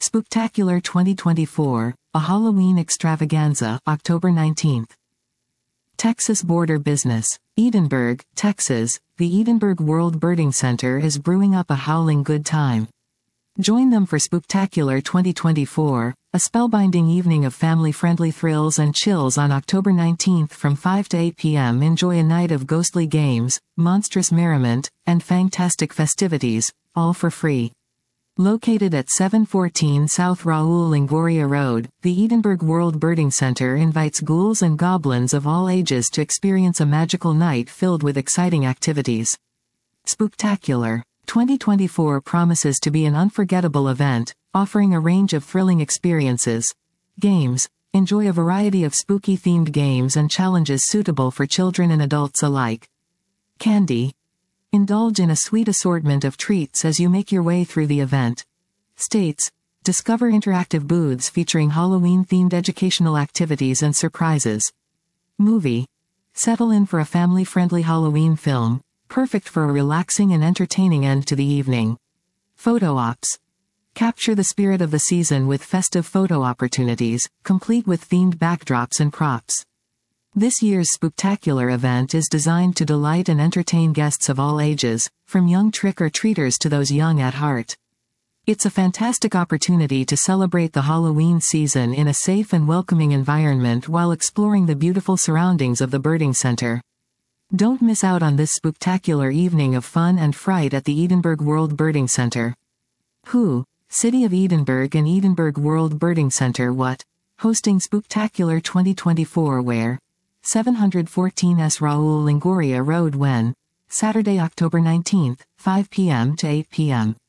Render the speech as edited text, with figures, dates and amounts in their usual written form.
Spooktacular 2024, a Halloween extravaganza, October 19th. Texas Border Business, Edinburgh, Texas. The Edinburgh World Birding Center is brewing up a howling good time. Join them for Spooktacular 2024, a spellbinding evening of family-friendly thrills and chills on October 19th from 5 to 8 p.m. Enjoy a night of ghostly games, monstrous merriment, and fantastic festivities, all for free. Located at 714 South Raul Longoria Road, the Edinburgh World Birding Center invites ghouls and goblins of all ages to experience a magical night filled with exciting activities. Spooktacular 2024 promises to be an unforgettable event, offering a range of thrilling experiences. Games. Enjoy a variety of spooky-themed games and challenges suitable for children and adults alike. Candy. Indulge in a sweet assortment of treats as you make your way through the event. States. Discover interactive booths featuring Halloween-themed educational activities and surprises. Movie. Settle in for a family-friendly Halloween film, perfect for a relaxing and entertaining end to the evening. Photo ops. Capture the spirit of the season with festive photo opportunities, complete with themed backdrops and props. This year's Spooktacular event is designed to delight and entertain guests of all ages, from young trick-or-treaters to those young at heart. It's a fantastic opportunity to celebrate the Halloween season in a safe and welcoming environment while exploring the beautiful surroundings of the birding center. Don't miss out on this Spooktacular evening of fun and fright at the Edinburgh World Birding Center. Who? City of Edinburgh and Edinburgh World Birding Center. What? Hosting Spooktacular 2024 where? 714 S Raul Longoria Road when? Saturday, October 19th, 5 p.m. to 8 p.m.